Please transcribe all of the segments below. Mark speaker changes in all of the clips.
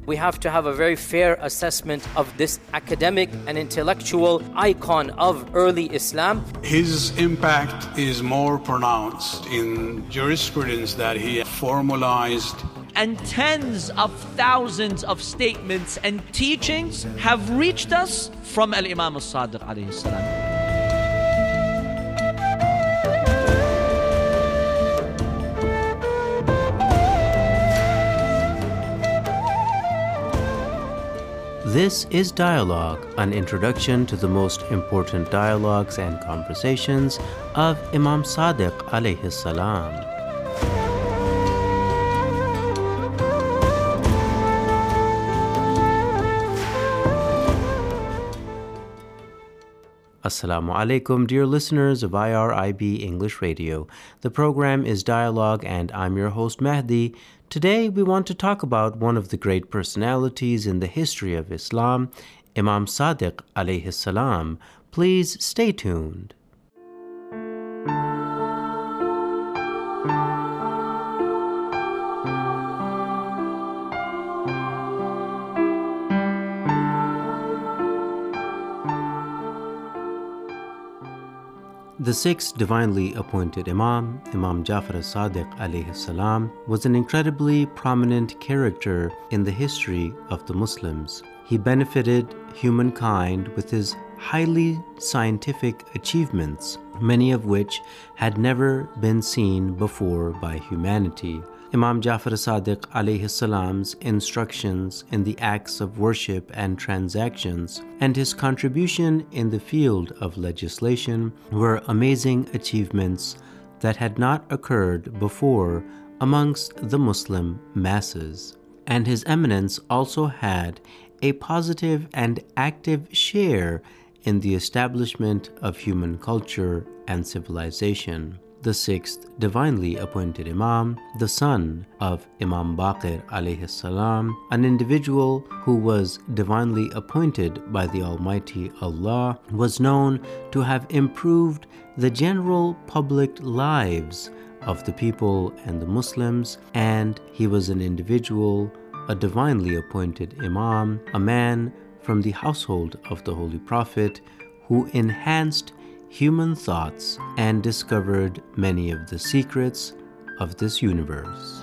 Speaker 1: We have to have a very fair assessment of this academic and intellectual icon of early Islam.
Speaker 2: His impact is more pronounced in jurisprudence that he formalized.
Speaker 3: And tens of thousands of statements and teachings have reached us from Al-Imam As-Sadiq alayhi salam.
Speaker 4: This is Dialogue, an introduction to the most important dialogues and conversations of Imam Sadiq alayhi salam. Assalamu alaikum, dear listeners of IRIB English Radio. The program is Dialogue and I'm your host Mahdi. Today we want to talk about one of the great personalities in the history of Islam, Imam Sadiq alayhi salam. Please stay tuned. The sixth divinely appointed Imam, Imam Jafar as-Sadiq alayhi salam, was an incredibly prominent character in the history of the Muslims. He benefited humankind with his highly scientific achievements, many of which had never been seen before by humanity. Imam Jafar as-Sadiq alayhi salam's instructions in the acts of worship and transactions and his contribution in the field of legislation were amazing achievements that had not occurred before amongst the Muslim masses. And His Eminence also had a positive and active share in the establishment of human culture and civilization. The sixth divinely appointed Imam, the son of Imam Baqir alayhi salam, an individual who was divinely appointed by the Almighty Allah, was known to have improved the general public lives of the people and the Muslims, and he was an individual, a divinely appointed Imam, a man from the household of the Holy Prophet who enhanced human thoughts and discovered many of the secrets of this universe.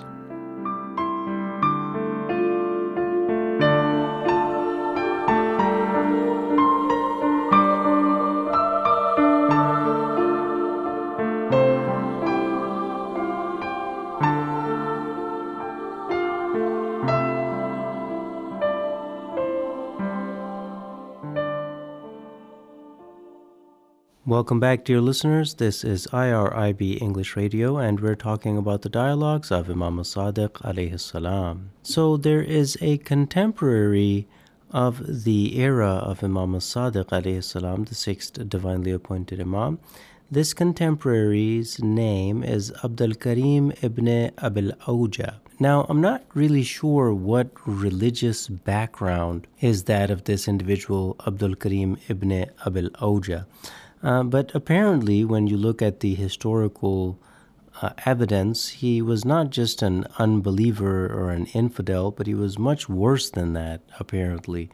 Speaker 4: Welcome back, dear listeners. This is IRIB English Radio, and we're talking about the dialogues of Imam As-Sadiq alayhi salam. So there is a contemporary of the era of Imam As-Sadiq alayhi salam, the sixth divinely appointed Imam. This contemporary's name is Abdul Karim ibn Abil Awja. Now, I'm not really sure what religious background is that of this individual, Abdul Karim ibn Abil Awja. But apparently, when you look at the historical evidence, he was not just an unbeliever or an infidel, but he was much worse than that, apparently.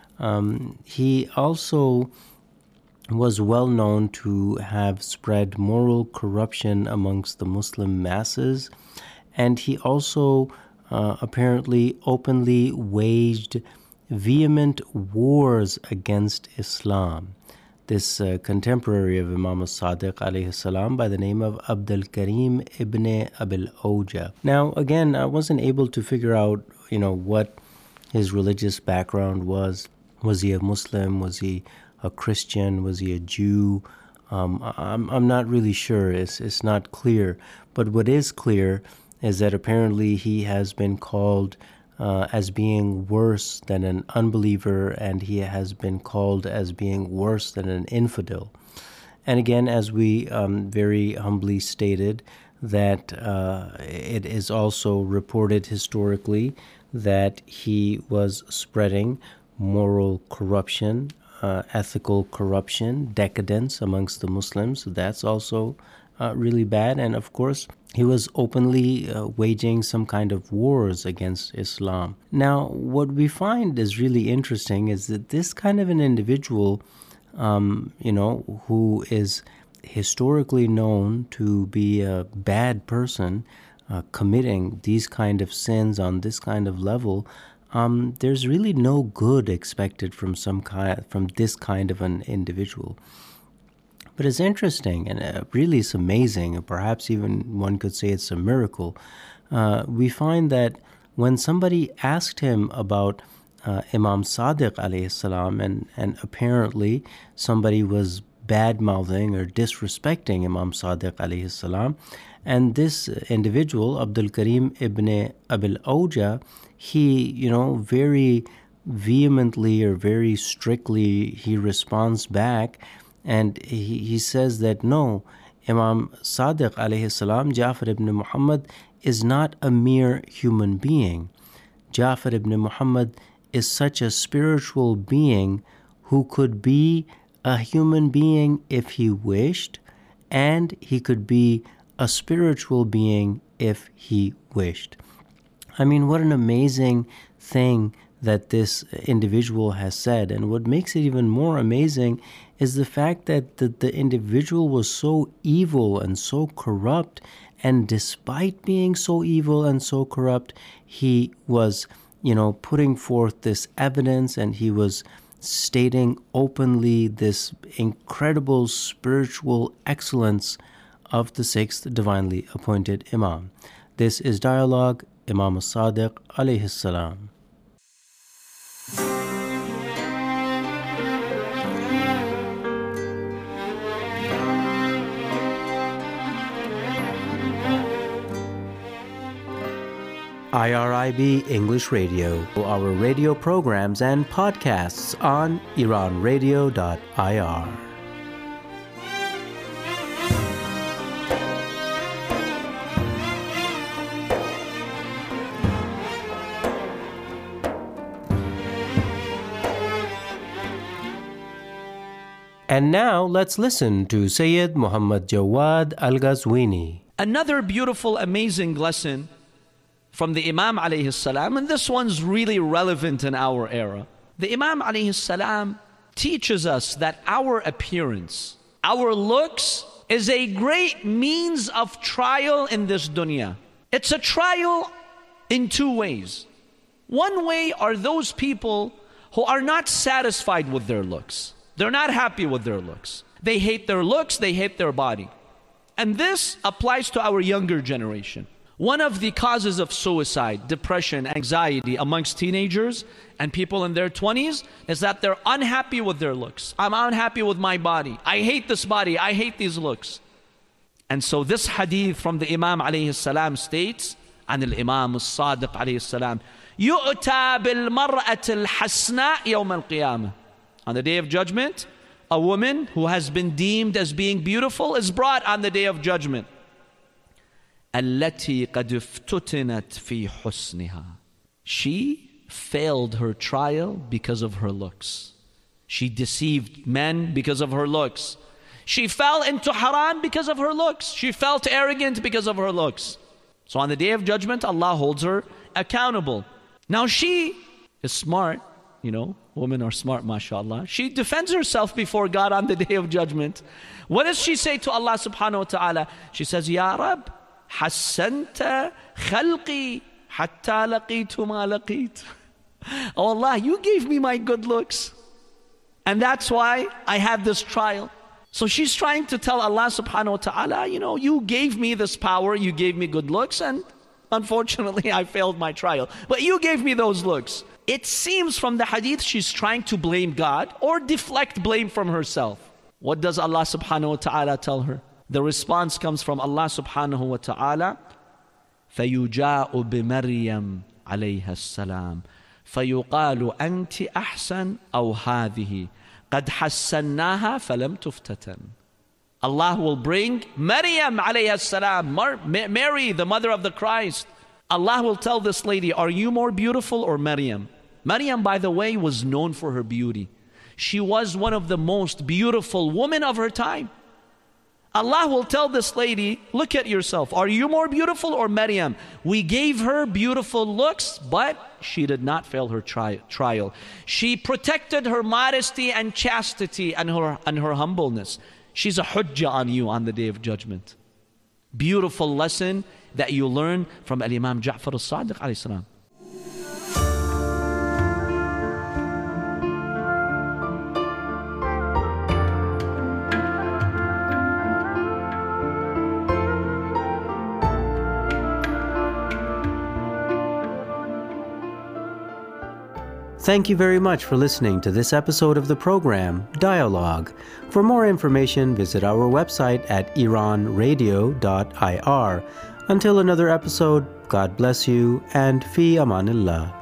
Speaker 4: He also was well known to have spread moral corruption amongst the Muslim masses, and he also apparently openly waged vehement wars against Islam. This contemporary of Imam As-Sadiq alayhi salam by the name of Abdul Karim ibn Abil Awja. Now, again, I wasn't able to figure out, what his religious background was. Was he a Muslim? Was he a Christian? Was he a Jew? I'm not really sure. It's not clear. But what is clear is that apparently he has been called as being worse than an unbeliever, and he has been called as being worse than an infidel. And again, as we very humbly stated, that it is also reported historically that he was spreading moral corruption, ethical corruption, decadence amongst the Muslims. So that's also really bad. And of course, He was openly waging some kind of wars against Islam. Now, what we find is really interesting is that this kind of an individual, who is historically known to be a bad person, committing these kind of sins on this kind of level, there's really no good expected from this kind of an individual. But it's interesting, and really it's amazing, and perhaps even one could say it's a miracle. We find that when somebody asked him about Imam Sadiq alayhi salam, and apparently somebody was bad-mouthing or disrespecting Imam Sadiq alayhi salam, and this individual, Abdul Karim ibn Abil Awja, he, very vehemently or very strictly, he responds back, and he says that no, Imam Sadiq alayhi salam, Ja'far ibn Muhammad, is not a mere human being. Ja'far ibn Muhammad is such a spiritual being who could be a human being if he wished, and he could be a spiritual being if he wished. I mean, what an amazing thing that this individual has said. And what makes it even more amazing is the fact that the individual was so evil and so corrupt, and despite being so evil and so corrupt, he was, putting forth this evidence, and he was stating openly this incredible spiritual excellence of the sixth divinely appointed Imam. This is Dialogue, Imam Sadiq alayhi salam. IRIB English Radio, our radio programs and podcasts on iranradio.ir. And now let's listen to Sayyid Muhammad Jawad Al-Ghazwini.
Speaker 3: Another beautiful, amazing lesson from the Imam alayhi salam, and this one's really relevant in our era. The Imam alayhi salam teaches us that our appearance, our looks, is a great means of trial in this dunya. It's a trial in two ways. One way are those people who are not satisfied with their looks. They're not happy with their looks. They hate their looks, they hate their body. And this applies to our younger generation. One of the causes of suicide, depression, anxiety amongst teenagers and people in their 20s is that they're unhappy with their looks. I'm unhappy with my body. I hate this body. I hate these looks. And so this hadith from the Imam alayhi salam states, عن الإمام الصادق عليه السلام, يؤتى بالمرأة الحسناء يوم القيامة. On the day of judgment, a woman who has been deemed as being beautiful is brought on the day of judgment. التي قد افتتنت في حسنها. She failed her trial because of her looks. She deceived men because of her looks. She fell into haram because of her looks. She felt arrogant because of her looks. So on the day of judgment, Allah holds her accountable. Now she is smart, women are smart, mashallah. She defends herself before God on the day of judgment. What does she say to Allah subhanahu wa ta'ala? She says, Ya Rab, حسنت خلقي حتى لقيت ما لقيت. Oh Allah, you gave me my good looks, and that's why I had this trial. So she's trying to tell Allah subhanahu wa ta'ala, you gave me this power, you gave me good looks, and unfortunately I failed my trial. But you gave me those looks. It seems from the hadith she's trying to blame God or deflect blame from herself. What does Allah subhanahu wa ta'ala tell her? The response comes from Allah subhanahu wa ta'ala, فَيُجَاءُ بِمَرْيَمْ عَلَيْهَا السَّلَامِ فَيُقَالُ أَنْتِ أَحْسَنْ أَوْ هَذِهِ قَدْ حَسَّنَّاهَا فَلَمْ تُفْتَتَنْ. Allah will bring Maryam alayha salam, Mary, the mother of the Christ. Allah will tell this lady, are you more beautiful or Maryam? Maryam, by the way, was known for her beauty. She was one of the most beautiful women of her time. Allah will tell this lady, look at yourself. Are you more beautiful or Maryam? We gave her beautiful looks, but she did not fail her trial. She protected her modesty and chastity and her humbleness. She's a hujjah on you on the Day of Judgment. Beautiful lesson that you learn from Al-Imam Ja'far al-Sadiq alayhi salam.
Speaker 4: Thank you very much for listening to this episode of the program, Dialogue. For more information, visit our website at iranradio.ir. Until another episode, God bless you and fi amanillah.